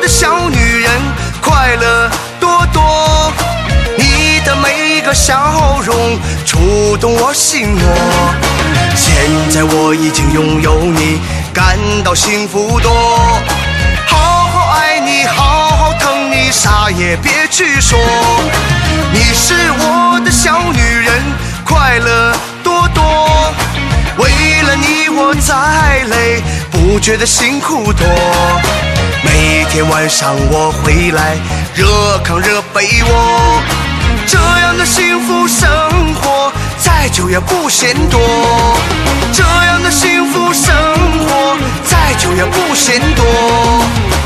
的小女人，快乐多多。你的每个笑容触动我心窝。现在我已经拥有你，感到幸福多。好好爱你，好好疼你，啥也别去说。你是我的小女人，快乐多多。为了你我再累，不觉得辛苦多。每天晚上我回来，热炕热被窝，这样的幸福生活再久也不嫌多。这样的幸福生活再久也不嫌多。